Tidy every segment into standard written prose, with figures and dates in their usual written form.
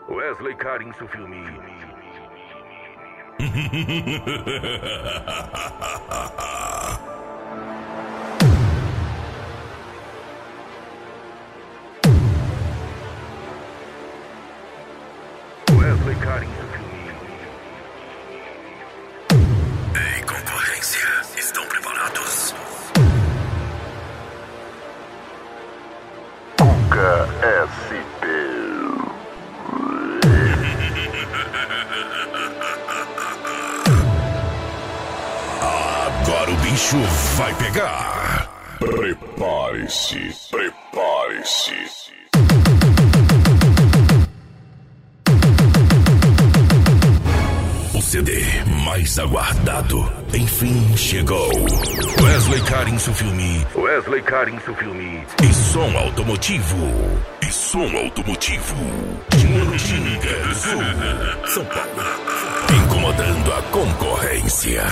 Wesley Carincio Filme. Wesley Carincio Filme. Ei, concorrência, estão preparados? Cuca SP. Agora o bicho vai pegar. Prepare-se, prepare-se. O CD mais aguardado, enfim chegou. Wesley Carincio Filme. Wesley Carincio Filme. E som automotivo. E som automotivo. De Mantinga do Sul, São Paulo. Incomodando a concorrência.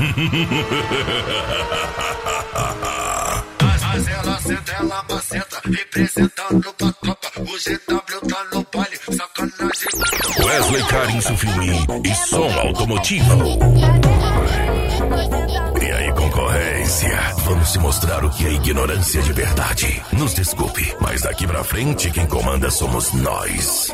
Mas ela senta, ela maceta, representando pra tropa. O GW tá no baile, sacanagem. Wesley Carincio Filme e som automotivo. E aí, concorrência? Vamos te mostrar o que é ignorância de verdade. Nos desculpe, mas daqui pra frente quem comanda somos nós.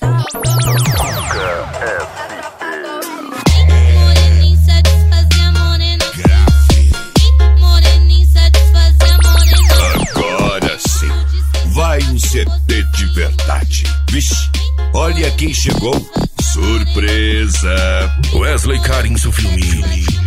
Moreninho satisfazer a morena. Moreninho satisfazer a morena. Agora sim, vai um CD de verdade. Vixe, olha quem chegou. Surpresa. Wesley Carincio Filme.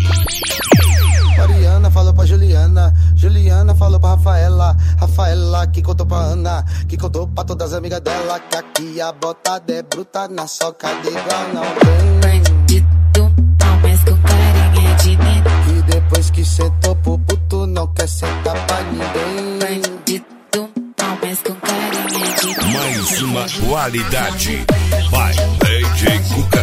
Mariana falou pra Juliana, Juliana falou pra Rafaela, Rafaela que contou pra Ana, que contou pra todas as amigas dela, que aqui a botada é bruta, na soca de igual não tem. Bandido, mas com carinha de medo. E depois que sentou pro puto, não quer sentar pra ninguém. Bandido, mas com carinha de medo. Mais uma qualidade. Vai, DJ Cuca.